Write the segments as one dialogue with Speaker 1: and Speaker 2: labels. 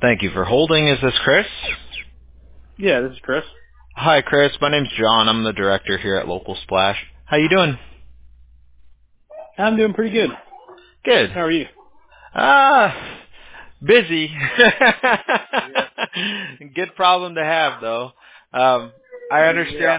Speaker 1: Thank you for holding. Is this Chris?
Speaker 2: Yeah, this is Chris.
Speaker 1: Hi, Chris. My name's John. I'm the director here at Local Splash. How you doing?
Speaker 2: I'm doing pretty good.
Speaker 1: Good.
Speaker 2: How are you?
Speaker 1: Busy.
Speaker 2: Yeah.
Speaker 1: Good problem to have, though. I
Speaker 2: Yeah.
Speaker 1: understand.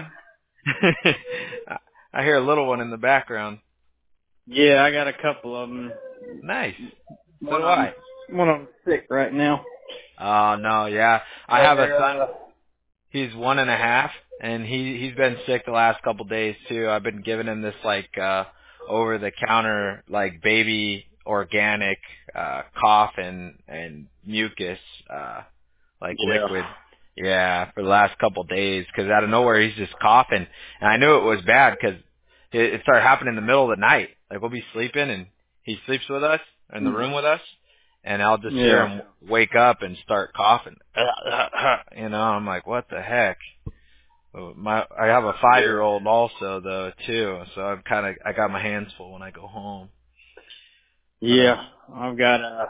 Speaker 1: I hear a little one in the background.
Speaker 2: Yeah, I got a couple of them.
Speaker 1: Nice. So
Speaker 2: One
Speaker 1: do
Speaker 2: of them,
Speaker 1: I.
Speaker 2: one of them's sick right now.
Speaker 1: Oh, no, yeah. I have a son. He's 1.5, and he's been sick the last couple days too. I've been giving him this over the counter baby organic cough and mucus
Speaker 2: Yeah.
Speaker 1: liquid. Yeah, for the last couple days, because out of nowhere he's just coughing, and I knew it was bad because it started happening in the middle of the night. Like we'll be sleeping and he sleeps with us in the room with us, and I'll just hear
Speaker 2: Yeah.
Speaker 1: him wake up and start coughing. I'm like, what the heck? I have a
Speaker 2: Yeah.
Speaker 1: 5-year-old also though too, so I got my hands full when I go home. But
Speaker 2: Yeah. I've got a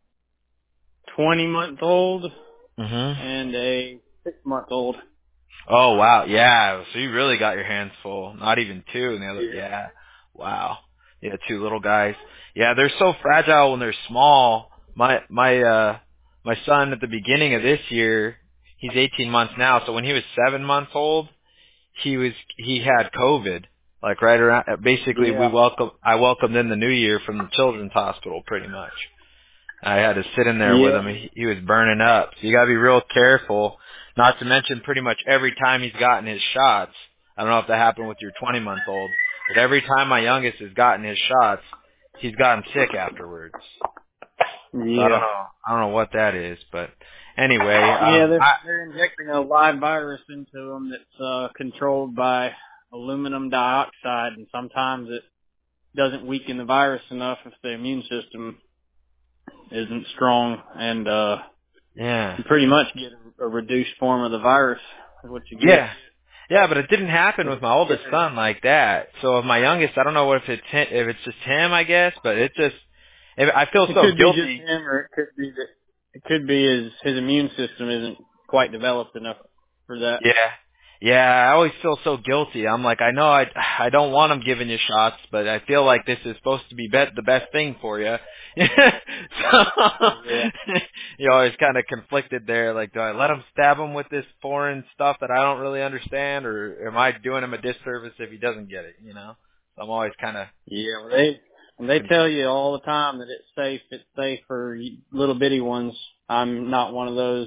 Speaker 2: 20-month-old
Speaker 1: mhm.
Speaker 2: and a 6-month-old.
Speaker 1: Oh wow, yeah. So you really got your hands full. Not even two, and the other,
Speaker 2: Yeah.
Speaker 1: yeah. Wow. Yeah, two little guys. Yeah, they're so fragile when they're small. My son at the beginning of this year, he's 18 months now. So when he was 7 months old, he had COVID. Like right around, basically
Speaker 2: Yeah.
Speaker 1: I welcomed in the new year from the children's hospital pretty much. I had to sit in there with
Speaker 2: Yeah.
Speaker 1: him. He was burning up. So you got to be real careful. Not to mention pretty much every time he's gotten his shots. I don't know if that happened with your 20-month-old, but every time my youngest has gotten his shots, he's gotten sick afterwards. So
Speaker 2: Yeah.
Speaker 1: I don't know what that is, but anyway,
Speaker 2: Yeah, they're injecting a live virus into them that's controlled by aluminum dioxide, and sometimes it doesn't weaken the virus enough if the immune system isn't strong, and
Speaker 1: yeah.
Speaker 2: you pretty much get a reduced form of the virus is what you get.
Speaker 1: Yeah. Yeah, but it didn't happen
Speaker 2: But
Speaker 1: with
Speaker 2: it's
Speaker 1: my oldest
Speaker 2: scary.
Speaker 1: son like that. So with my youngest, I don't know if it's just him, I guess, but I feel
Speaker 2: It
Speaker 1: so
Speaker 2: could be just
Speaker 1: guilty.
Speaker 2: him, or it could be his immune system isn't quite developed enough for that.
Speaker 1: Yeah. Yeah, I always feel so guilty. I'm like, I know I don't want them giving you shots, but I feel like this is supposed to be the best thing for you. So
Speaker 2: Yeah.
Speaker 1: you're always kind of conflicted there. Like, do I let him stab him with this foreign stuff that I don't really understand, or am I doing him a disservice if he doesn't get it? So I'm always kind of.
Speaker 2: Yeah, well, they tell you all the time that it's safe for little bitty ones. I'm not one of those.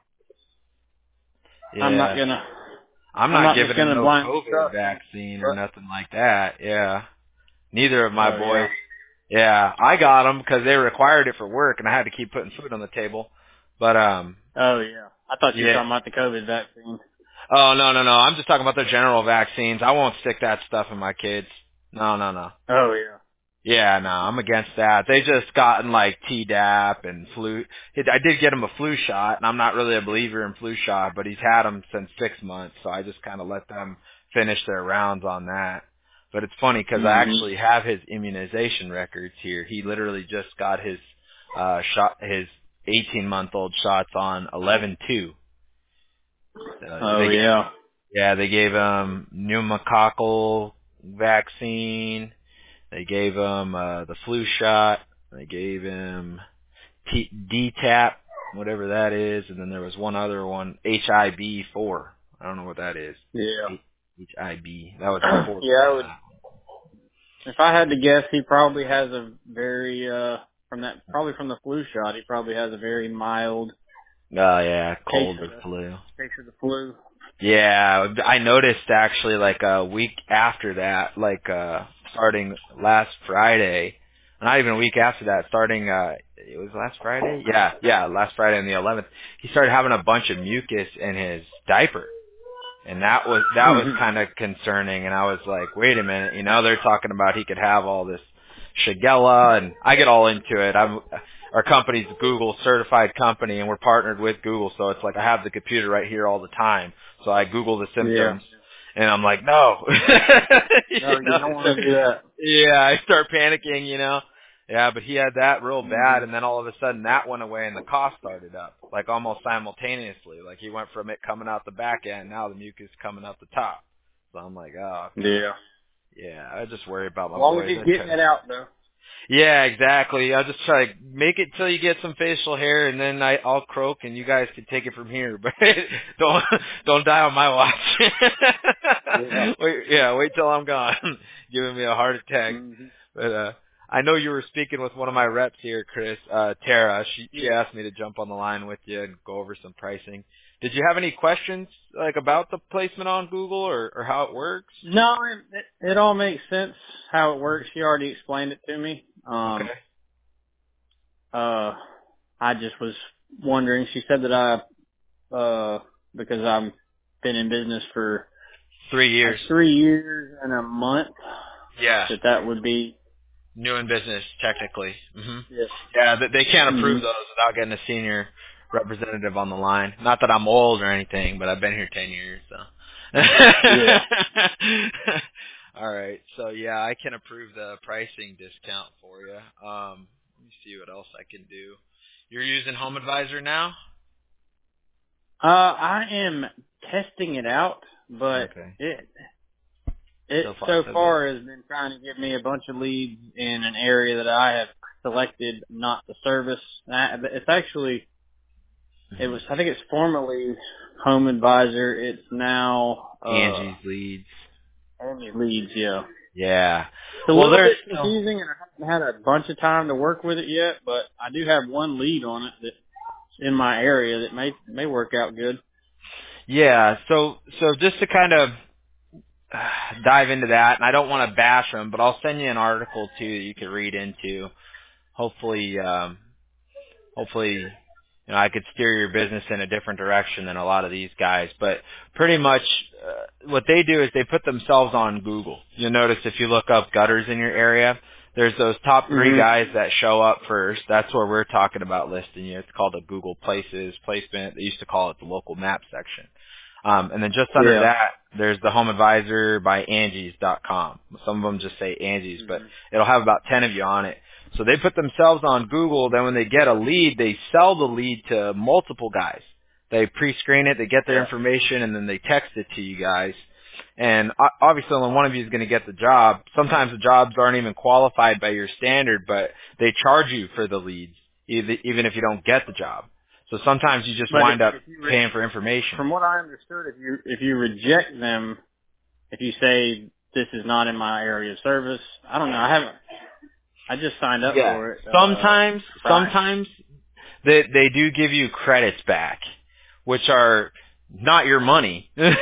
Speaker 2: I'm not
Speaker 1: Yeah.
Speaker 2: gonna
Speaker 1: I'm
Speaker 2: I'm
Speaker 1: not
Speaker 2: not just
Speaker 1: giving him
Speaker 2: gonna
Speaker 1: no
Speaker 2: blindly
Speaker 1: COVID
Speaker 2: trust them.
Speaker 1: vaccine or
Speaker 2: But
Speaker 1: nothing like that. Yeah. Neither of my
Speaker 2: oh yeah.
Speaker 1: boys. Yeah, I got them because they required it for work, and I had to keep putting food on the table. But
Speaker 2: Oh yeah. I thought you were
Speaker 1: yeah.
Speaker 2: talking about the COVID vaccine.
Speaker 1: Oh no. I'm just talking about the general vaccines. I won't stick that stuff in my kids. No.
Speaker 2: Oh yeah.
Speaker 1: Yeah, no, I'm against that. They just gotten like Tdap and flu. I did get him a flu shot, and I'm not really a believer in flu shot, but he's had them since 6 months, so I just kind of let them finish their rounds on that. But it's funny because I
Speaker 2: Mhm.
Speaker 1: actually have his immunization records here. He literally just got his his 18-month-old shots on 11/2.
Speaker 2: Oh yeah.
Speaker 1: They gave him pneumococcal vaccine. They gave him the flu shot. They gave him DTaP, whatever that is, and then there was one other one, HIB4. I don't know what that is.
Speaker 2: Yeah.
Speaker 1: HIB. That was before
Speaker 2: Yeah, I would.
Speaker 1: that.
Speaker 2: If I had to guess, he probably has a very probably from the flu shot. He probably has a very mild
Speaker 1: Oh yeah,
Speaker 2: case
Speaker 1: cold
Speaker 2: of
Speaker 1: or flu.
Speaker 2: the flu.
Speaker 1: Yeah, I noticed actually like a week after that, starting last Friday, not even a week after that, starting it was last Friday? Yeah, last Friday on the 11th, he started having a bunch of mucus in his diaper. And that was
Speaker 2: Mhm.
Speaker 1: kind of concerning, and I was like, wait a minute, they're talking about he could have all this Shigella, and I get all into it. Our company's a Google certified company, and we're partnered with Google, so it's like I have the computer right here all the time. So I Google the
Speaker 2: Yeah.
Speaker 1: symptoms, and I'm like, no.
Speaker 2: No, you don't want to do that.
Speaker 1: Yeah, I start panicking, Yeah, but he had that real bad, and then all of a sudden that went away, and the cough started up, like almost simultaneously. Like he went from it coming out the back end, now the mucus coming out the top. So I'm like, oh,
Speaker 2: Yeah.
Speaker 1: yeah. I just worry about
Speaker 2: As
Speaker 1: my
Speaker 2: long as
Speaker 1: boys.
Speaker 2: he's getting it out, though.
Speaker 1: Yeah, exactly. I'll just try to make it till you get some facial hair, and then I'll croak, and you guys can take it from here. But don't die on my watch.
Speaker 2: Yeah.
Speaker 1: Wait till I'm gone, giving me a heart attack.
Speaker 2: Mm-hmm.
Speaker 1: But I know you were speaking with one of my reps here, Chris, Tara. She
Speaker 2: Yeah.
Speaker 1: asked me to jump on the line with you and go over some pricing. Did you have any questions like about the placement on Google or how it works?
Speaker 2: No, it all makes sense how it works. She already explained it to me.
Speaker 1: Okay.
Speaker 2: I just was wondering. She said that because I've been in business for
Speaker 1: 3 years.
Speaker 2: 3 years and a month,
Speaker 1: Yeah.
Speaker 2: that would be.
Speaker 1: New in business, technically.
Speaker 2: Yes.
Speaker 1: Yeah, they can't approve
Speaker 2: Mm-hmm.
Speaker 1: those without getting a senior representative on the line. Not that I'm old or anything, but I've been here 10 years, so.
Speaker 2: Yeah.
Speaker 1: All right. So yeah, I can approve the pricing discount for you. Let me see what else I can do. You're using Home Advisor now?
Speaker 2: I am testing it out, but
Speaker 1: Okay.
Speaker 2: it
Speaker 1: So far,
Speaker 2: so
Speaker 1: so good.
Speaker 2: far has been trying to give me a bunch of leads in an area that I have selected not to service. It's actually, I think it's formerly Home Advisor. It's now,
Speaker 1: Angie's leads.
Speaker 2: Angie Leads, yeah.
Speaker 1: Yeah.
Speaker 2: It's a
Speaker 1: Well,
Speaker 2: little
Speaker 1: there's
Speaker 2: bit confusing and I haven't had a bunch of time to work with it yet, but I do have one lead on it that's in my area that may work out good.
Speaker 1: yeah. So just to kind of dive into that, and I don't want to bash them, but I'll send you an article too that you can read into. Hopefully, I could steer your business in a different direction than a lot of these guys. But pretty much, what they do is they put themselves on Google. You'll notice if you look up gutters in your area, there's those top 3
Speaker 2: Mm-hmm.
Speaker 1: guys that show up first. That's where we're talking about listing you. It's called a Google Places placement. They used to call it the local map section. And then just under
Speaker 2: Yeah.
Speaker 1: that, there's the Home Advisor by Angie's.com. Some of them just say Angie's, but
Speaker 2: Mm-hmm.
Speaker 1: it'll have about 10 of you on it. So they put themselves on Google. Then when they get a lead, they sell the lead to multiple guys. They pre-screen it, they get their
Speaker 2: Yeah.
Speaker 1: information, and then they text it to you guys. And obviously only one of you is going to get the job. Sometimes the jobs aren't even qualified by your standard, but they charge you for the leads, even if you don't get the job. So sometimes you just
Speaker 2: But
Speaker 1: wind up
Speaker 2: if you
Speaker 1: paying for information.
Speaker 2: from what I understood, if you reject them, if you say this is not in my area of service, I don't know. I just signed up
Speaker 1: Yeah.
Speaker 2: for it. Friday.
Speaker 1: Sometimes they do give you credits back, which are not your money. But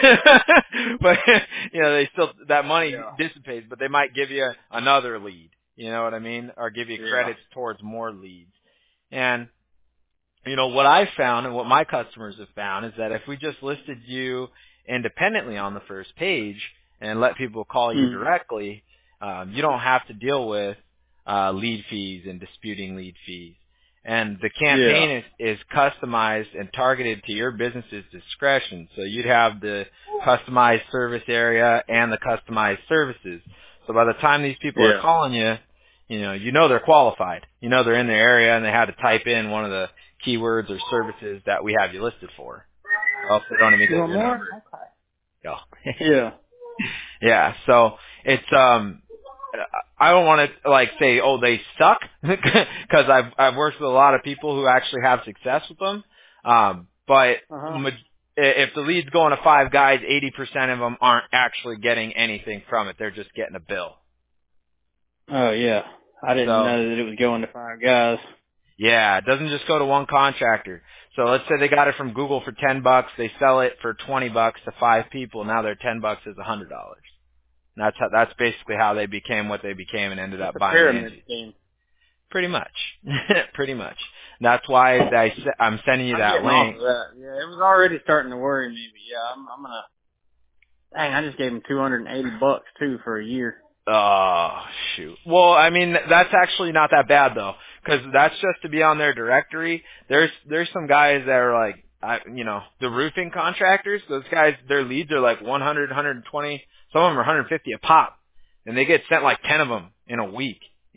Speaker 1: they still, that money
Speaker 2: Yeah.
Speaker 1: dissipates, but they might give you another lead. You know what I mean? Or give you
Speaker 2: Yeah.
Speaker 1: credits towards more leads. And what I found and what my customers have found is that if we just listed you independently on the first page and let people call you
Speaker 2: Mm.
Speaker 1: directly, you don't have to deal with lead fees and disputing lead fees. And the
Speaker 2: Yeah.
Speaker 1: campaign is customized and targeted to your business's discretion. So you'd have the customized service area and the customized services. So by the time these people are
Speaker 2: Yeah.
Speaker 1: calling you, you know they're qualified. You know they're in the area and they had to type in one of the keywords or services that we have you listed for. Or else they don't even
Speaker 2: You
Speaker 1: get
Speaker 2: want
Speaker 1: your
Speaker 2: more?
Speaker 1: number.
Speaker 2: Okay.
Speaker 1: Yeah.
Speaker 2: Yeah.
Speaker 1: Yeah. So it's I don't want to like say, oh, they suck, because I've worked with a lot of people who actually have success with them. But
Speaker 2: Uh huh.
Speaker 1: if the lead's going to 5 guys, 80% of them aren't actually getting anything from it. They're just getting a bill.
Speaker 2: Oh yeah. I didn't
Speaker 1: So
Speaker 2: know that it was going to 5 guys.
Speaker 1: yeah, it doesn't just go to one contractor. So let's say they got it from Google for $10, they sell it for $20 to 5 people. Now their $10 is $100. That's basically how they became what they became and ended
Speaker 2: It's
Speaker 1: up
Speaker 2: a
Speaker 1: buying
Speaker 2: pyramid
Speaker 1: Angie.
Speaker 2: scheme.
Speaker 1: Pretty much. Pretty much. That's why I'm sending you
Speaker 2: I'm
Speaker 1: that
Speaker 2: getting off
Speaker 1: link.
Speaker 2: of that. Yeah, it was already starting to worry me, but yeah, I'm gonna. Dang, I just gave him $280 too for a year.
Speaker 1: Oh, shoot. Well, I mean, that's actually not that bad though, because that's just to be on their directory. There's some guys that are like, the roofing contractors. Those guys, their leads are like 100, 120. Some of them are 150 a pop, and they get sent like 10 of them in a week.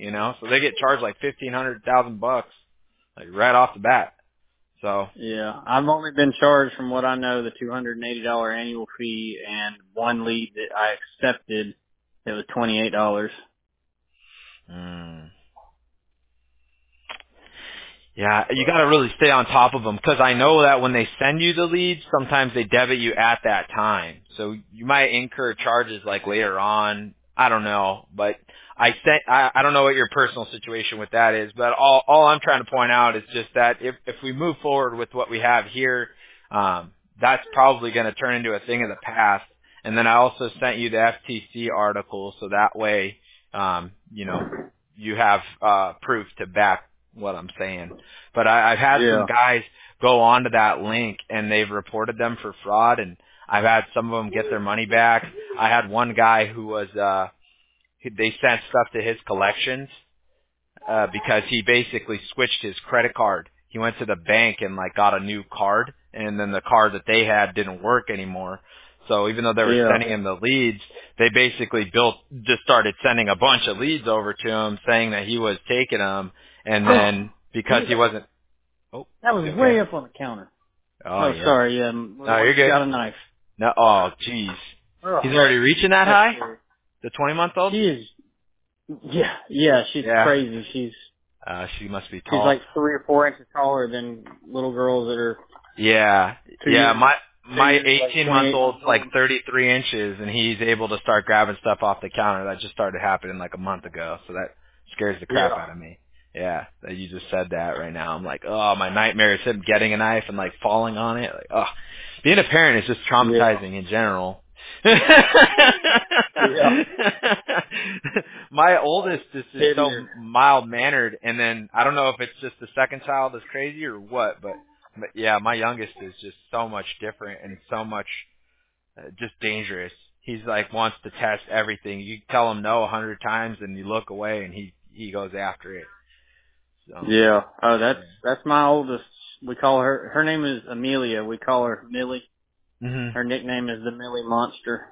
Speaker 1: So they get charged like $1,500,000, like right off the bat. So
Speaker 2: yeah, I've only been charged, from what I know, the $280 annual fee, and one lead that I accepted, it was $28.
Speaker 1: Yeah, you got to really stay on top of them, because I know that when they send you the leads, sometimes they debit you at that time. So you might incur charges like later on. I don't know, but I don't know what your personal situation with that is, but all I'm trying to point out is just that if we move forward with what we have here, that's probably going to turn into a thing of the past. And then I also sent you the FTC article, so that way, you have proof to back what I'm saying. But I've had some guys go onto that link and they've reported them for fraud, and I've had some of them get their money back. I had one guy who was they sent stuff to his collections because he basically switched his credit card. He went to the bank and like got a new card, and then the card that they had didn't work anymore. So even though they were sending him the leads, they basically just started sending a bunch of leads over to him saying that he was taking them. And then because he wasn't,
Speaker 2: that was way up on the counter.
Speaker 1: Oh, yeah.
Speaker 2: Sorry, yeah.
Speaker 1: No, you're good.
Speaker 2: Got a knife.
Speaker 1: No, oh, jeez. He's already reaching that high?
Speaker 2: Scary.
Speaker 1: The 20-month-old?
Speaker 2: She is. Yeah, she's crazy.
Speaker 1: She must be tall.
Speaker 2: She's like 3 or 4 inches taller than little girls that are.
Speaker 1: Yeah. My
Speaker 2: 18-month-old's
Speaker 1: like 33 inches, and he's able to start grabbing stuff off the counter. That just started happening like a month ago, so that scares the crap out of me. Yeah, that you just said that right now. I'm like, oh, my nightmare is him getting a knife and like falling on it. Like, oh, being a parent is just traumatizing in general. My oldest is so mild mannered, and then I don't know if it's just the second child is crazy or what, but yeah, my youngest is just so much different and so much just dangerous. He's like wants to test everything. You tell him no 100 times, and you look away, and he goes after it. So.
Speaker 2: Yeah. Oh, that's my oldest. We call her name is Amelia. We call her Millie. Mm-hmm. Her nickname is the Millie Monster.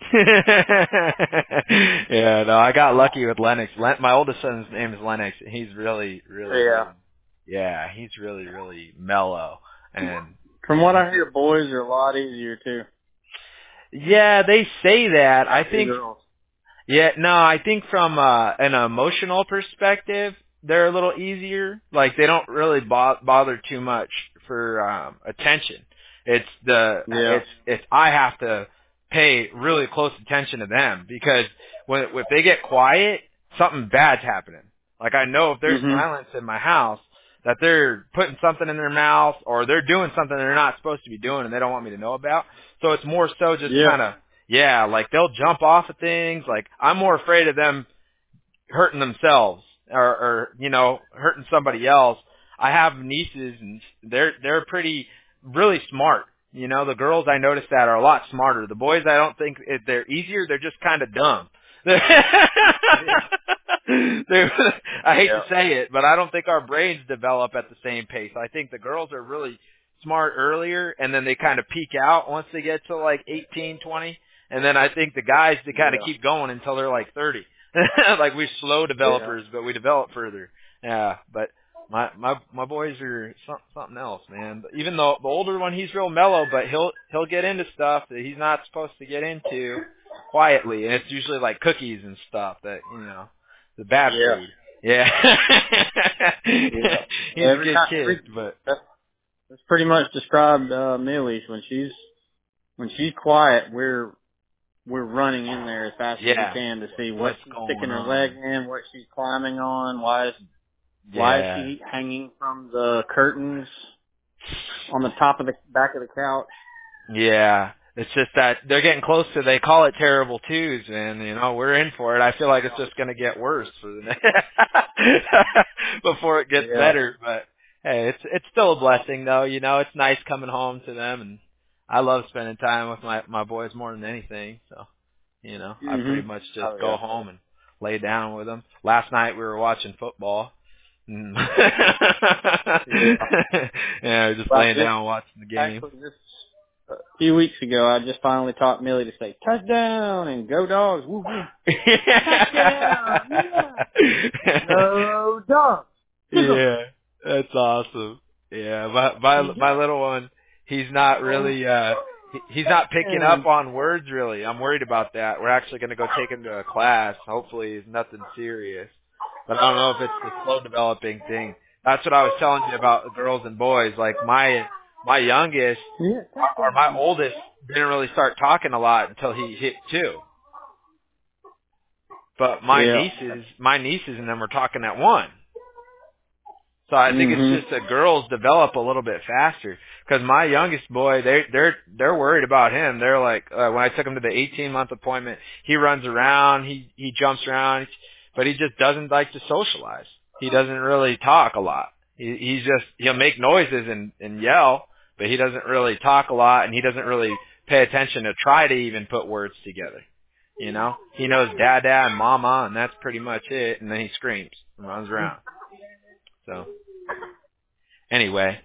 Speaker 1: Yeah, no, I got lucky with Lennox. My oldest son's name is Lennox. He's really, really yeah, he's really, really mellow. And
Speaker 2: from what I hear, boys are a lot easier too.
Speaker 1: Yeah, they say that. I think
Speaker 2: girls.
Speaker 1: Yeah, no, I think from an emotional perspective, they're a little easier. Like they don't really bother too much for attention. It's it's I have to pay really close attention to them, because if they get quiet, something bad's happening. Like I know if there's silence in my house, that they're putting something in their mouth or they're doing something they're not supposed to be doing and they don't want me to know about. So it's more so just kind of like they'll jump off of things. Like I'm more afraid of them hurting themselves or hurting somebody else. I have nieces and they're really smart. The girls I noticed that are a lot smarter. The boys, I don't think they're easier. They're just kind of dumb. I hate to say it, but I don't think our brains develop at the same pace. I think the girls are really smart earlier, and then they kind of peak out once they get to like 18, 20. And then I think the guys, they kind of keep going until they're like 30. Like we're slow developers, but we develop further. Yeah, but my boys are something else, man. But even though the older one, he's real mellow, but he'll get into stuff that he's not supposed to get into quietly, and it's usually like cookies and stuff that the bad food. Yeah. He's a good kid, but
Speaker 2: that's pretty much described Millie. When she's quiet, we're running in there as fast as we can to see what she's sticking her leg in, what she's climbing on, why is she hanging from the curtains on the top of the back of the couch. Yeah.
Speaker 1: It's just that they're getting close to, they call it terrible twos, and we're in for it. I feel like it's just going to get worse for the before it gets better. But hey, it's still a blessing though. It's nice coming home to them, and I love spending time with my boys more than anything. So, I pretty much just go home and lay down with them. Last night we were watching football. Just laying down watching the game.
Speaker 2: Actually, few weeks ago, I just finally taught Millie to say touchdown and go dogs. Woo woo. Touchdown. Yeah. Go dogs.
Speaker 1: Yeah, that's awesome. Yeah, my little one, he's not really he's not picking up on words really. I'm worried about that. We're actually going to go take him to a class. Hopefully, it's nothing serious. But I don't know if it's the slow developing thing. That's what I was telling you about the girls and boys. Like my youngest or my oldest didn't really start talking a lot until he hit 2. But my nieces and them were talking at 1. So I think it's just that girls develop a little bit faster. Because my youngest boy, they're worried about him. They're like, when I took him to the 18-month appointment, he runs around, he jumps around, but he just doesn't like to socialize. He doesn't really talk a lot. He'll make noises and yell, but he doesn't really talk a lot, and he doesn't really pay attention to try to even put words together. You know, he knows dada and mama, and that's pretty much it. And then he screams and runs around. So, anyway,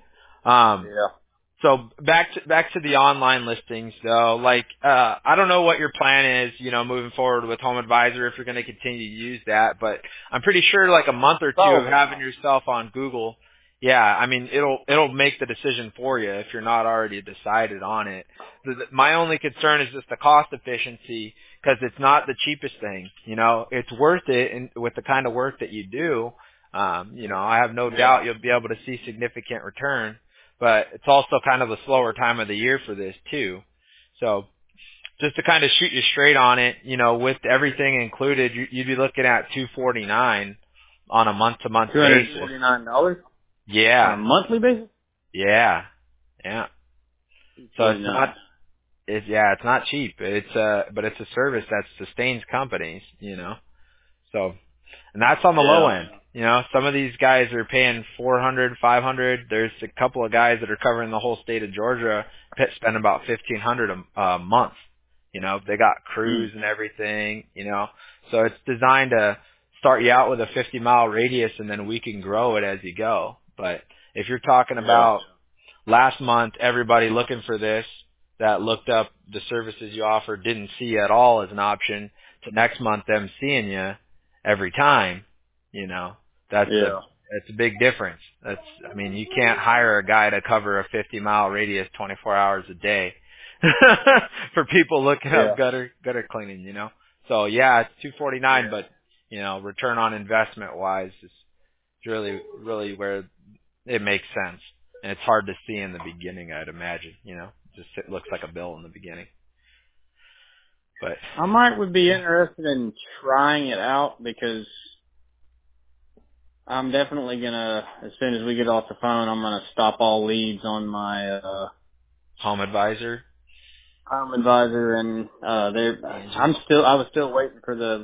Speaker 1: so back to the online listings though. Like, I don't know what your plan is, you know, moving forward with Home Advisor, if you're going to continue to use that, but I'm pretty sure like a month or two of having yourself on Google, yeah, I mean, it'll make the decision for you if you're not already decided on it. My only concern is just the cost efficiency, because it's not the cheapest thing. You know, it's worth it, and with the kind of work that you do. You know, I have no doubt you'll be able to see significant return, but it's also kind of a slower time of the year for this too. So just to kind of shoot you straight on it, you know, with everything included, you'd be looking at $249 on a month-to-month basis.
Speaker 2: $249?
Speaker 1: Yeah.
Speaker 2: On a monthly basis?
Speaker 1: Yeah. Yeah. So it's not cheap. But it's a service that sustains companies, you know. So, and that's on the low end. You know, some of these guys are paying $400, $500. There's a couple of guys that are covering the whole state of Georgia, spend about $1,500 a month. You know, they got crews and everything, you know. So it's designed to start you out with a 50-mile radius, and then we can grow it as you go. But if you're talking about last month, everybody looking for this that looked up the services you offer didn't see at all as an option, to next month them seeing you every time, you know, that's a big difference. I mean, you can't hire a guy to cover a 50-mile radius 24 hours a day for people looking up gutter cleaning, you know. So yeah, it's $249, but you know, return on investment wise is really where it makes sense. And it's hard to see in the beginning, I'd imagine, you know. It looks like a bill in the beginning. But
Speaker 2: I would be interested in trying it out, because I'm definitely gonna, as soon as we get off the phone, I'm gonna stop all leads on my
Speaker 1: Home Advisor.
Speaker 2: And I was still waiting for the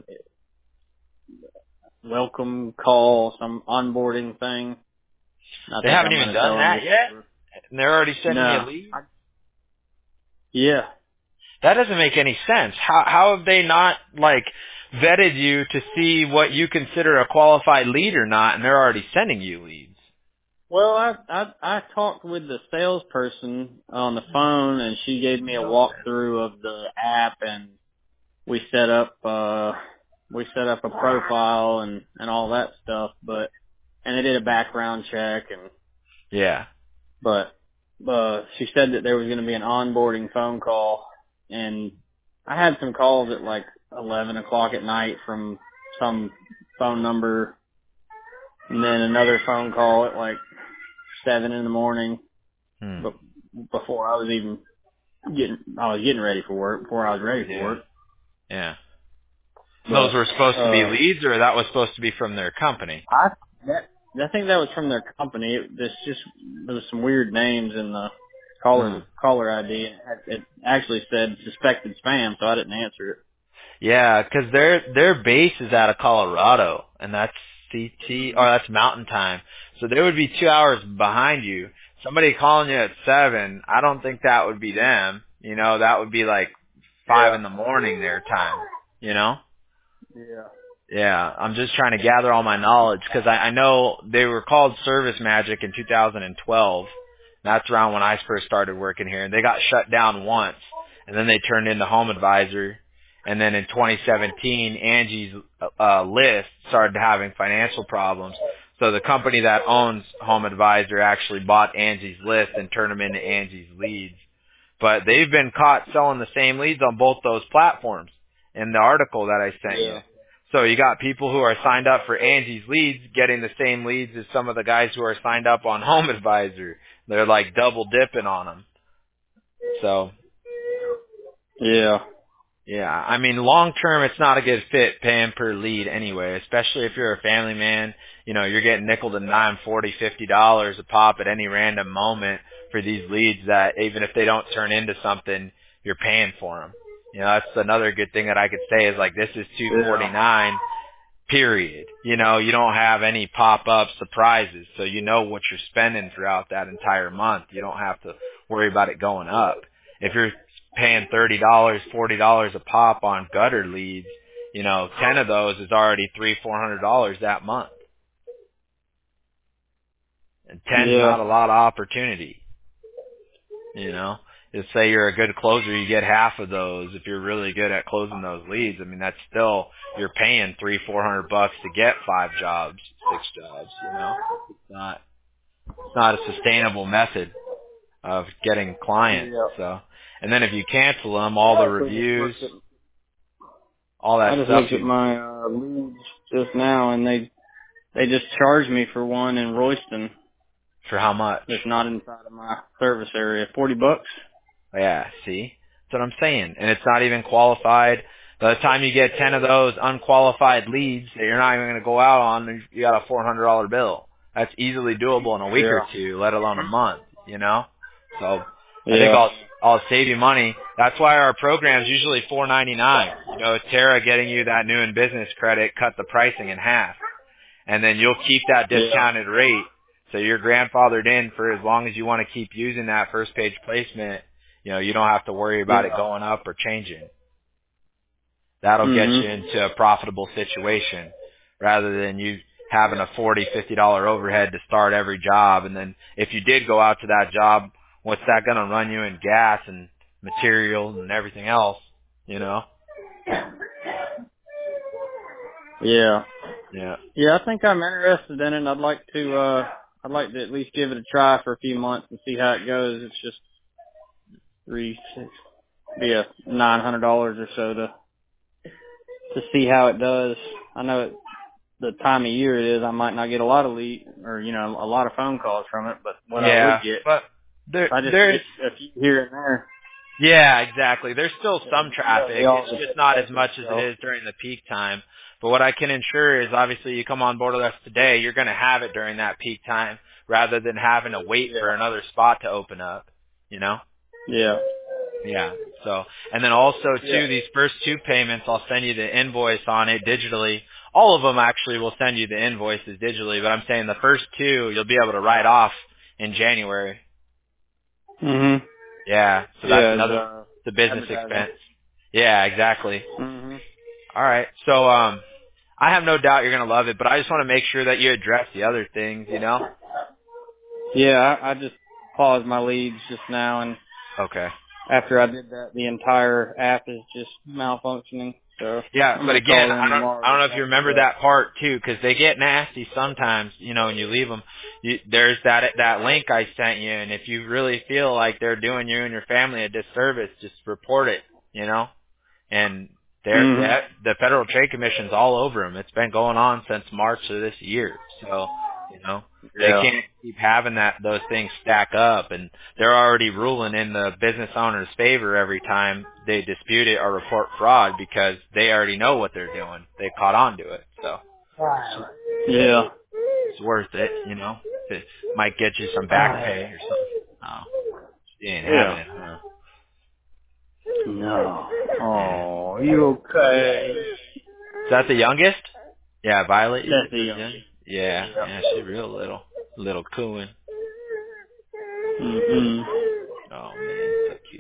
Speaker 2: welcome call, some onboarding thing.
Speaker 1: They haven't even done that yet? And they're already sending you a lead?
Speaker 2: Yeah.
Speaker 1: That doesn't make any sense. How have they not, like, vetted you to see what you consider a qualified lead or not, and they're already sending you leads?
Speaker 2: Well, I talked with the salesperson on the phone, and she gave me a walkthrough of the app, and we set up a profile and all that stuff, and they did a background check, and but she said that there was going to be an onboarding phone call, and I had some calls at like 11 o'clock at night from some phone number, and then another phone call at like 7 in the morning, but before I was even getting ready for work, before I was ready for work.
Speaker 1: Yeah. Those were supposed to be leads, or that was supposed to be from their company?
Speaker 2: I think that was from their company. There was some weird names in the caller ID. It actually said suspected spam, so I didn't answer it.
Speaker 1: Yeah, because their base is out of Colorado, and that's that's Mountain Time. So they would be 2 hours behind you. Somebody calling you at 7, I don't think that would be them. You know, that would be like 5 in the morning their time, you know? Yeah, I'm just trying to gather all my knowledge, because I know they were called Service Magic in 2012. That's around when I first started working here. And they got shut down once, and then they turned into Home Advisor. And then in 2017, Angie's List started having financial problems. So the company that owns Home Advisor actually bought Angie's List and turned them into Angie's Leads. But they've been caught selling the same leads on both those platforms in the article that I sent you. So you got people who are signed up for Angie's Leads getting the same leads as some of the guys who are signed up on Home Advisor. They're like double dipping on them. So.
Speaker 2: Yeah.
Speaker 1: Yeah, I mean, long term, it's not a good fit paying per lead anyway, especially if you're a family man. You know, you're getting nickel and dime $40, $50 a pop at any random moment for these leads that even if they don't turn into something, you're paying for them. You know, that's another good thing that I could say is like, this is $249, period. You know, you don't have any pop-up surprises, so you know what you're spending throughout that entire month. You don't have to worry about it going up. If you're paying $30, $40 a pop on gutter leads, you know, 10 of those is already $300-$400 that month. And 10's not a lot of opportunity. You know, just say you're a good closer, you get half of those. If you're really good at closing those leads, I mean, that's still, you're paying $300-$400 to get 5 jobs, 6 jobs, you know. It's not a sustainable method of getting clients. So, and then if you cancel them, all the reviews, all that stuff.
Speaker 2: I just looked at my leads just now, and they just charged me for one in Royston.
Speaker 1: For how much?
Speaker 2: It's not inside of my service area. $40.
Speaker 1: Yeah, see? That's what I'm saying. And it's not even qualified. By the time you get 10 of those unqualified leads that you're not even going to go out on, you got a $400 bill. That's easily doable in a week or two, let alone a month, you know? So I think I'll save you money. That's why our program's usually $4.99. You know, Tara getting you that new in business credit cut the pricing in half. And then you'll keep that discounted rate. So you're grandfathered in for as long as you want to keep using that first page placement. You know, you don't have to worry about it going up or changing. That'll get you into a profitable situation rather than you having a $40, $50 overhead to start every job. And then if you did go out to that job, what's that going to run you in gas and materials and everything else, you know?
Speaker 2: Yeah.
Speaker 1: Yeah.
Speaker 2: Yeah, I think I'm interested in it. I'd like to at least give it a try for a few months and see how it goes. It's just $900 or so to see how it does. I know the time of year it is, I might not get a lot of lead or, you know, a lot of phone calls from it, but what I would get,
Speaker 1: but
Speaker 2: I just get a few here and there.
Speaker 1: Yeah, exactly. There's still some traffic. It's just not as much as it is during the peak time. But what I can ensure is obviously you come on board with us today, you're going to have it during that peak time rather than having to wait for another spot to open up, you know?
Speaker 2: Yeah.
Speaker 1: Yeah. So, and then also too, these first 2 payments, I'll send you the invoice on it digitally. All of them actually will send you the invoices digitally, but I'm saying the first 2 you'll be able to write off in January.
Speaker 2: Mhm.
Speaker 1: Yeah. So that's another the business expense. Yeah, exactly.
Speaker 2: Mhm.
Speaker 1: All right. So I have no doubt you're going to love it, but I just want to make sure that you address the other things, you know?
Speaker 2: Yeah, I just paused my leads just now, and after I did that, the entire app is just malfunctioning. So
Speaker 1: yeah, but again, I don't know if you remember that part too, because they get nasty sometimes, you know, when you leave them. There's that link I sent you, and if you really feel like they're doing you and your family a disservice, just report it, you know. And the Federal Trade Commission's all over them. It's been going on since March of this year, so you know they can't keep having those things stack up, and they're already ruling in the business owner's favor every time they dispute it or report fraud because they already know what they're doing. They caught on to it, so it's worth it, you know. It might get you some back pay or something. Oh, you ain't having it, huh?
Speaker 2: No. Oh, are you okay?
Speaker 1: Is that the youngest? Yeah, Violet.
Speaker 2: That's the youngest.
Speaker 1: Yeah, she's real little cooing. Oh man, so cute.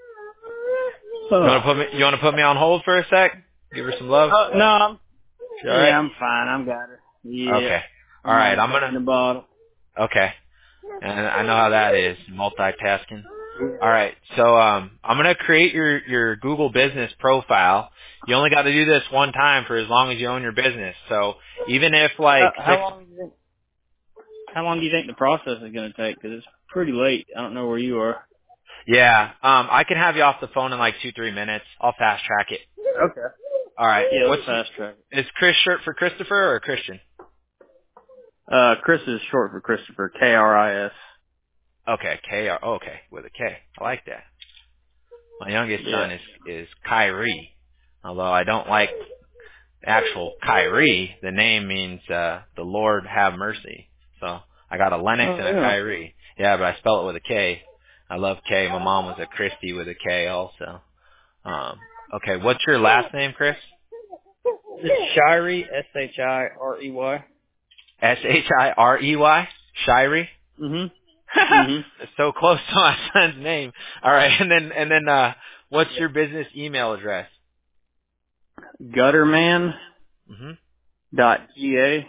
Speaker 1: You want to put me on hold for a sec? Give her some love.
Speaker 2: No,
Speaker 1: I'm
Speaker 2: fine. I've got her. Yeah.
Speaker 1: Okay. All right. I'm
Speaker 2: in the bottle.
Speaker 1: Okay. And I know how that is, multitasking. All right, so I'm gonna create your Google business profile. You only got to do this one time for as long as you own your business. So even if like
Speaker 2: How long do you think? How long do you think the process is going to take? Because it's pretty late. I don't know where you are.
Speaker 1: yeah, I can have you off the phone in like 2-3 minutes. I'll fast track it.
Speaker 2: Okay.
Speaker 1: All right,
Speaker 2: Yeah, let's
Speaker 1: what's
Speaker 2: fast track.
Speaker 1: is Chris short for Christopher or Christian?
Speaker 2: Chris is short for Christopher. K-R-I-S.
Speaker 1: Okay, K. Okay, with a K. I like that. My youngest
Speaker 2: Yeah.
Speaker 1: son is Kyrie, although I don't like actual Kyrie. The name means the Lord have mercy. So I got a Lennox
Speaker 2: Oh,
Speaker 1: and a
Speaker 2: yeah.
Speaker 1: Kyrie. Yeah, but I spell it with a K. I love K. My mom was a Christie with a K also. Okay, what's your last name, Chris?
Speaker 2: It's Shirey, S-H-I-R-E-Y.
Speaker 1: Shirey? Shirey?
Speaker 2: Mm-hmm. Mm-hmm.
Speaker 1: It's so close to my son's name. All right, and then what's your business email address?
Speaker 2: Gutterman
Speaker 1: Mhm.
Speaker 2: dot G-A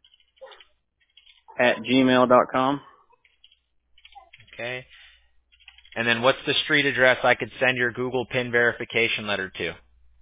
Speaker 2: at gmail.com.
Speaker 1: Okay. And then what's the street address I could send your Google PIN verification letter to?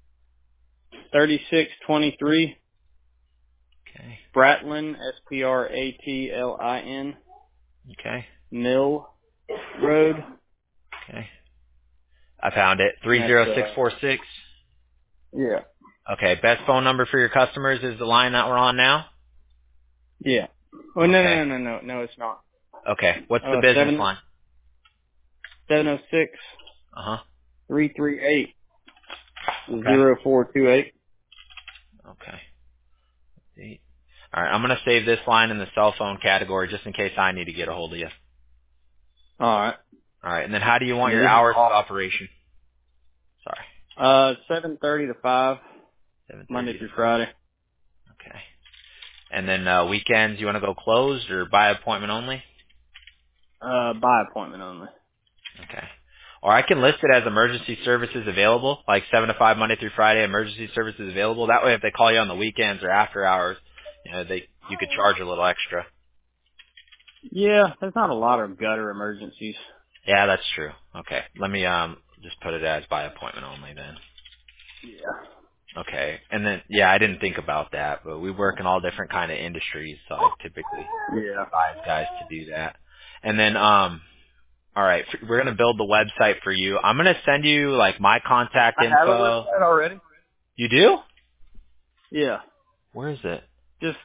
Speaker 2: 3623
Speaker 1: Okay.
Speaker 2: Spratlin, S-P-R-A-T-L-I-N,
Speaker 1: Okay.
Speaker 2: Mill Road.
Speaker 1: Okay. I found it.
Speaker 2: And that's,
Speaker 1: 30646.
Speaker 2: yeah.
Speaker 1: Okay. Best phone number for your customers is the line that we're on now?
Speaker 2: Yeah. Oh,
Speaker 1: Okay.
Speaker 2: no, it's not.
Speaker 1: Okay. What's the business
Speaker 2: 7,
Speaker 1: line?
Speaker 2: 706
Speaker 1: Uh-huh.
Speaker 2: 338
Speaker 1: Okay.
Speaker 2: 0428.
Speaker 1: Okay. See. All right. I'm going to save this line in the cell phone category just in case I need to get a hold of you.
Speaker 2: All right.
Speaker 1: All right. And then how do you want
Speaker 2: Yeah,
Speaker 1: your
Speaker 2: this is
Speaker 1: hours of
Speaker 2: off.
Speaker 1: operation? Sorry.
Speaker 2: 7:30 to 5,
Speaker 1: 7:30
Speaker 2: Monday
Speaker 1: to
Speaker 2: through
Speaker 1: 5.
Speaker 2: Friday.
Speaker 1: Okay. And then weekends, you want to go closed or by appointment only?
Speaker 2: By appointment only.
Speaker 1: Okay. Or I can list it as emergency services available, like 7 to 5 Monday through Friday, emergency services available. That way if they call you on the weekends or after hours, you could charge a little extra.
Speaker 2: Yeah, there's not a lot of gutter emergencies.
Speaker 1: Yeah, that's true. Okay. Let me just put it as by appointment only then.
Speaker 2: Yeah.
Speaker 1: Okay. And then yeah, I didn't think about that, but we work in all different kind of industries, so I typically
Speaker 2: Yeah.
Speaker 1: advise guys to do that. And then all right, we're going to build the website for you. I'm going to send you like my contact
Speaker 2: I have a
Speaker 1: info.
Speaker 2: website already.
Speaker 1: You do?
Speaker 2: Yeah.
Speaker 1: Where is it?
Speaker 2: Just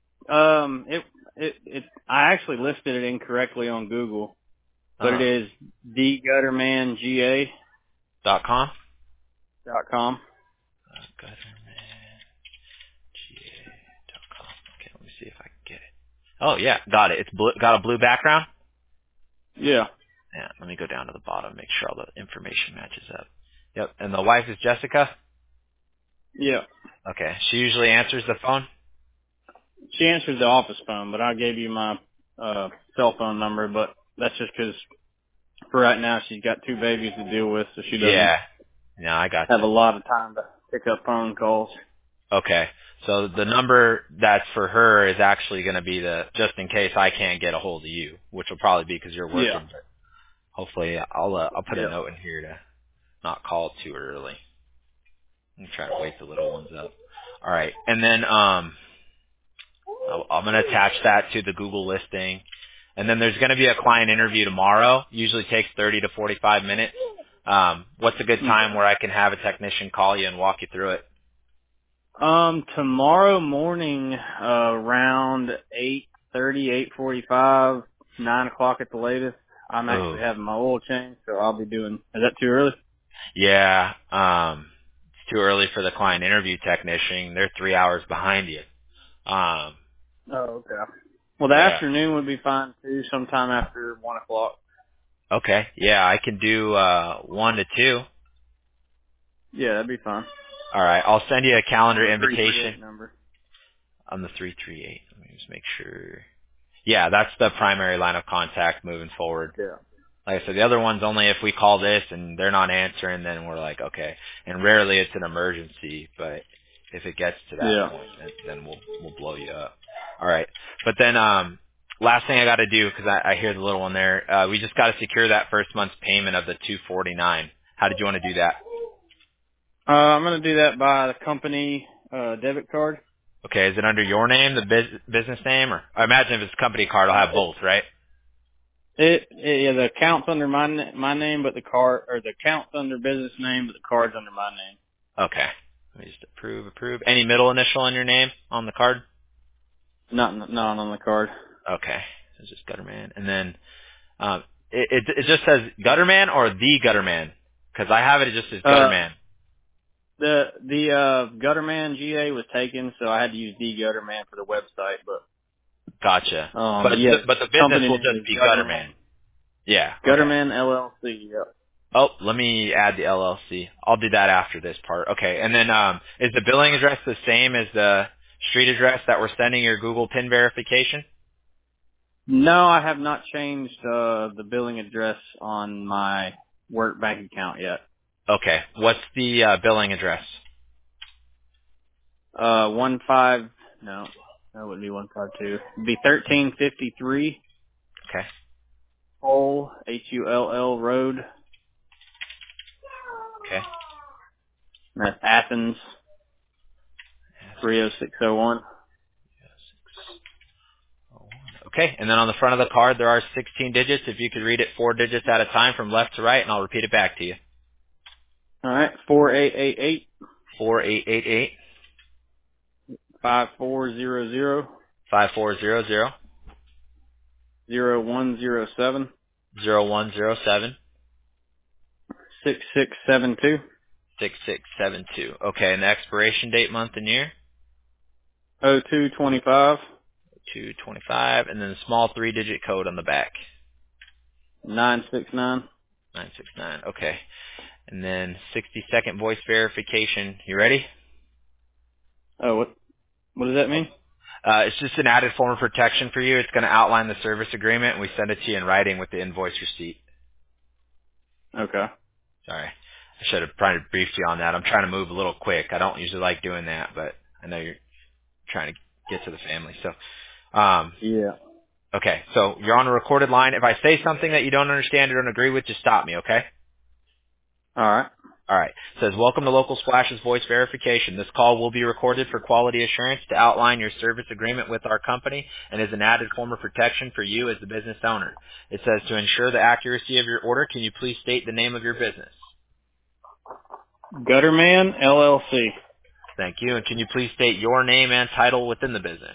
Speaker 2: I actually listed it incorrectly on Google, but it is theguttermanga.com.
Speaker 1: .com? GuttermanGA.com. Okay, let me see if I can get it. Oh yeah, got it. It's got a blue background?
Speaker 2: Yeah.
Speaker 1: Yeah, let me go down to the bottom, make sure all the information matches up. Yep, and the wife is Jessica?
Speaker 2: Yeah.
Speaker 1: Okay, she usually answers the phone?
Speaker 2: She answers the office phone, but I gave you my cell phone number, but that's just 'cause for right now she's got 2 babies to deal with, so she doesn't
Speaker 1: Yeah. No, I got
Speaker 2: have
Speaker 1: you.
Speaker 2: a lot of time to pick up phone calls.
Speaker 1: Okay. So the number that's for her is actually going to be the just in case I can't get a hold of you, which will probably be because you're
Speaker 2: Yeah.
Speaker 1: working. But hopefully, I'll put a
Speaker 2: Yeah.
Speaker 1: note in here to not call too early. I'm trying to wake the little ones up. All right, and then I'm going to attach that to the Google listing, and then there's going to be a client interview tomorrow. Usually takes 30 to 45 minutes. What's a good time
Speaker 2: Okay.
Speaker 1: where I can have a technician call you and walk you through it?
Speaker 2: Tomorrow morning, around 8:30, 8:45, 9 o'clock at the latest, I'm
Speaker 1: Oh,
Speaker 2: actually having my oil change, so I'll be doing, is that too early?
Speaker 1: yeah. It's too early for the client interview technician. They're 3 hours behind you. Um,
Speaker 2: Oh, okay. Well, the
Speaker 1: yeah.
Speaker 2: afternoon would be fine too, sometime after 1 o'clock.
Speaker 1: Okay. Yeah, I can do 1 to 2.
Speaker 2: Yeah, that'd be fine.
Speaker 1: All right. I'll send you a
Speaker 2: On
Speaker 1: calendar
Speaker 2: the
Speaker 1: invitation
Speaker 2: 338 number.
Speaker 1: on the 338. Let me just make sure. Yeah, that's the primary line of contact moving forward.
Speaker 2: Yeah.
Speaker 1: Like I said, the other one's only if we call this and they're not answering, then we're like, okay. And rarely it's an emergency, but if it gets to that
Speaker 2: Yeah.
Speaker 1: point, then we'll blow you up. All right. But then, last thing I got to do, because I hear the little one there, we just got to secure that first month's payment of the $249. How did you want to do that?
Speaker 2: I'm going to do that by the company debit card.
Speaker 1: Okay, is it under your name, the business name, or I imagine if it's a company card, I'll have both, right?
Speaker 2: Yeah, the account's under my name, but the account's under business name, but the card's under my name.
Speaker 1: Okay. Let me just approve. Any middle initial in your name on the card?
Speaker 2: Not on the card.
Speaker 1: Okay. So it's just Gutterman. And then it just says Gutterman or the Gutterman? Because I have it just as Gutterman.
Speaker 2: The Gutterman GA was taken, so I had to use the Gutterman for the website, but
Speaker 1: Gotcha.
Speaker 2: yeah,
Speaker 1: but the business
Speaker 2: company
Speaker 1: will
Speaker 2: name
Speaker 1: just
Speaker 2: is
Speaker 1: be Gutterman. Yeah. Okay.
Speaker 2: Gutterman LLC. Yep.
Speaker 1: Oh, let me add the LLC. I'll do that after this part. Okay. And then is the billing address the same as the street address that we're sending your Google PIN verification?
Speaker 2: No, I have not changed the billing address on my work bank account yet.
Speaker 1: Okay. What's the billing address?
Speaker 2: 15. No, that wouldn't be 152. It'd be 1353
Speaker 1: Okay.
Speaker 2: Hull Hull Road.
Speaker 1: Okay.
Speaker 2: And that's Athens 30601.
Speaker 1: Okay, and then on the front of the card there are 16 digits. If you could read it 4 digits at a time from left to right, and I'll repeat it back to you.
Speaker 2: All right, 4888
Speaker 1: 4888
Speaker 2: 5400
Speaker 1: 5400
Speaker 2: 0107
Speaker 1: 0107
Speaker 2: 6672
Speaker 1: 6672. Okay, and the expiration date, month, and year?
Speaker 2: 0225
Speaker 1: 225, and then the small 3-digit code on the back.
Speaker 2: 969.
Speaker 1: 969. Okay, and then 60-second voice verification. You ready?
Speaker 2: Oh, what does that mean?
Speaker 1: It's just an added form of protection for you. It's going to outline the service agreement, and we send it to you in writing with the invoice receipt.
Speaker 2: Okay.
Speaker 1: Sorry. I should have probably briefed you on that. I'm trying to move a little quick. I don't usually like doing that, but I know you're trying to get to the family. So,
Speaker 2: Yeah.
Speaker 1: okay. So you're on a recorded line. If I say something that you don't understand or don't agree with, just stop me, okay?
Speaker 2: All right.
Speaker 1: All right. It says, welcome to Local Splash's voice verification. This call will be recorded for quality assurance to outline your service agreement with our company and is an added form of protection for you as the business owner. It says, to ensure the accuracy of your order, can you please state the name of your business?
Speaker 2: Gutterman LLC.
Speaker 1: Thank you. And can you please state your name and title within the business?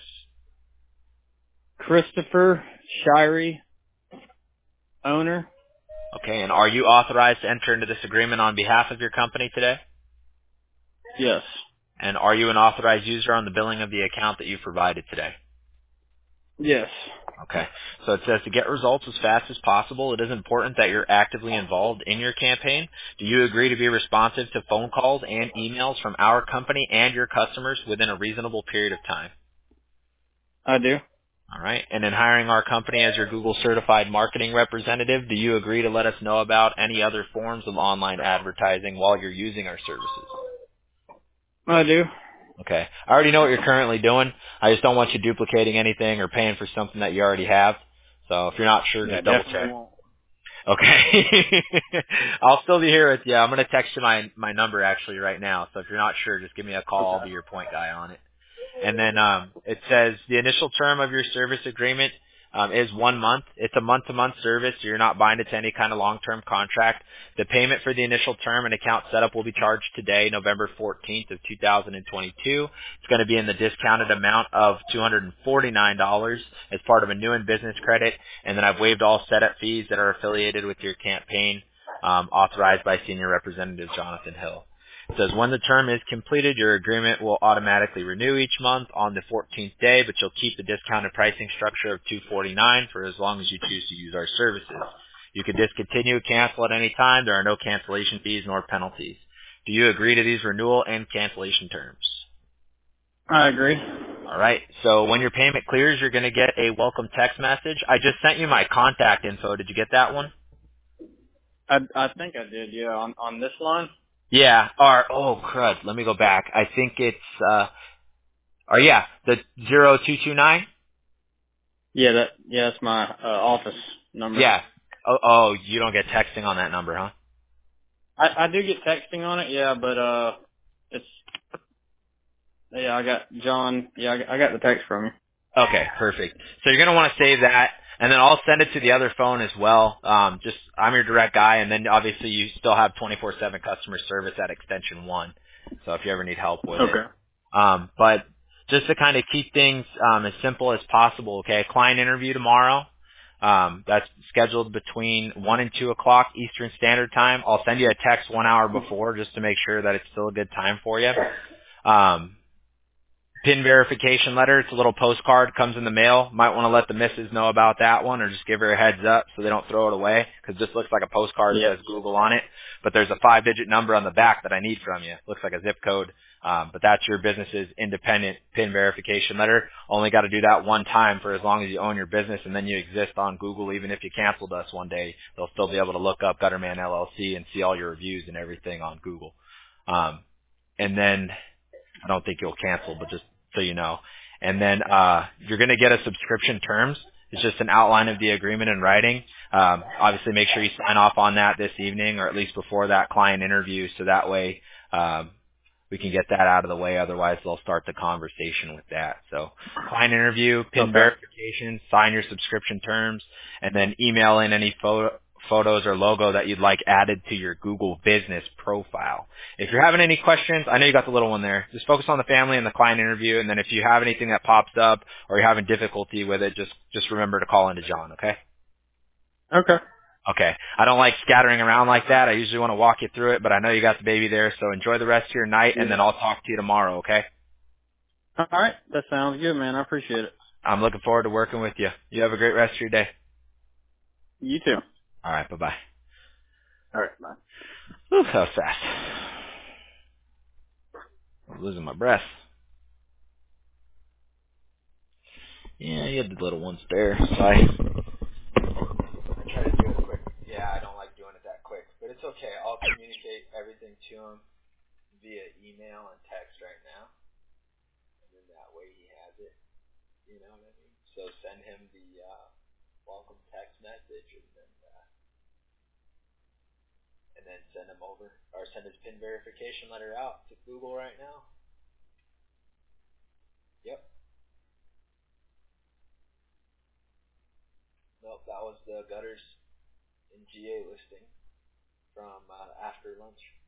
Speaker 2: Christopher Shirey, owner.
Speaker 1: Okay. And are you authorized to enter into this agreement on behalf of your company today?
Speaker 2: Yes.
Speaker 1: And are you an authorized user on the billing of the account that you provided today?
Speaker 2: Yes.
Speaker 1: Okay. So it says to get results as fast as possible, it is important that you're actively involved in your campaign. Do you agree to be responsive to phone calls and emails from our company and your customers within a reasonable period of time?
Speaker 2: I do.
Speaker 1: All right. And in hiring our company as your Google certified marketing representative, do you agree to let us know about any other forms of online advertising while you're using our services?
Speaker 2: I do.
Speaker 1: Okay. I already know what you're currently doing. I just don't want you duplicating anything or paying for something that you already have. So if you're not sure,
Speaker 2: Yeah,
Speaker 1: just double
Speaker 2: definitely
Speaker 1: check.
Speaker 2: won't.
Speaker 1: Okay. I'll still be here with you. I'm going to text you my number actually right now. So if you're not sure, just give me a call. I'll be your point guy on it. And then it says the initial term of your service agreement is 1 month. It's a month-to-month service, so you're not binded to any kind of long-term contract. The payment for the initial term and account setup will be charged today, November 14th of 2022. It's going to be in the discounted amount of $249 as part of a new and business credit. And then I've waived all setup fees that are affiliated with your campaign, authorized by Senior Representative Jonathan Hill. It says when the term is completed, your agreement will automatically renew each month on the 14th day, but you'll keep the discounted pricing structure of $249 for as long as you choose to use our services. You can discontinue or cancel at any time. There are no cancellation fees nor penalties. Do you agree to these renewal and cancellation terms?
Speaker 2: I agree.
Speaker 1: All right. So when your payment clears, you're going to get a welcome text message. I just sent you my contact info. Did you get that one?
Speaker 2: I think I did. Yeah, on this line.
Speaker 1: Yeah. Oh crud. Let me go back. I think it's the 0229.
Speaker 2: That's my office number.
Speaker 1: Yeah. Oh, you don't get texting on that number, huh?
Speaker 2: I do get texting on it, yeah, but it's I got John. Yeah, I got the text from you.
Speaker 1: Okay, perfect. So you're going to want to save that, and then I'll send it to the other phone as well. Just I'm your direct guy, and then obviously you still have 24/7 customer service at extension 1. So if you ever need help with it.
Speaker 2: Okay.
Speaker 1: But just to kind of keep things as simple as possible, okay? Client interview tomorrow. That's scheduled between 1 and 2 o'clock Eastern Standard Time. I'll send you a text 1 hour before just to make sure that it's still a good time for you. PIN verification letter. It's a little postcard, comes in the mail. Might want to let the missus know about that one or just give her a heads up so they don't throw it away because this looks like a postcard that says Google on it. But there's a 5-digit number on the back that I need from you. Looks like a zip code. But that's your business's independent PIN verification letter. Only got to do that one time for as long as you own your business, and then you exist on Google. Even if you canceled us one day, they'll still be able to look up Gutterman LLC and see all your reviews and everything on Google. And then I don't think you'll cancel, but just so you know. And then you're going to get a subscription terms. It's just an outline of the agreement in writing. Obviously, make sure you sign off on that this evening or at least before that client interview so that way we can get that out of the way. Otherwise, they'll start the conversation with that. So client interview, PIN verification, sign your subscription terms, and then email in any photos or logo that you'd like added to your Google business profile. If you're having any questions, I know you got the little one there. Just focus on the family and the client interview, and then if you have anything that pops up or you're having difficulty with it, just remember to call into John, okay?
Speaker 2: Okay.
Speaker 1: Okay. I don't like scattering around like that. I usually want to walk you through it, but I know you got the baby there, so enjoy the rest of your night, and then I'll talk to you tomorrow, okay?
Speaker 2: All right. That sounds good, man. I appreciate it.
Speaker 1: I'm looking forward to working with you. You have a great rest of your day.
Speaker 2: You too.
Speaker 1: All right. Bye-bye.
Speaker 2: All right. Bye.
Speaker 1: Whew, that was fast. I'm losing my breath. Yeah, you had the little ones there. So I try to do it quick. Yeah, I don't like doing it that quick, but it's okay. I'll communicate everything to him via email and text right now, and then that way he has it. You know what I mean? So send him the welcome text message, and then send him over or send his PIN verification letter out to Google right now. Yep. Nope, that was the Gutters in GA listing from after lunch.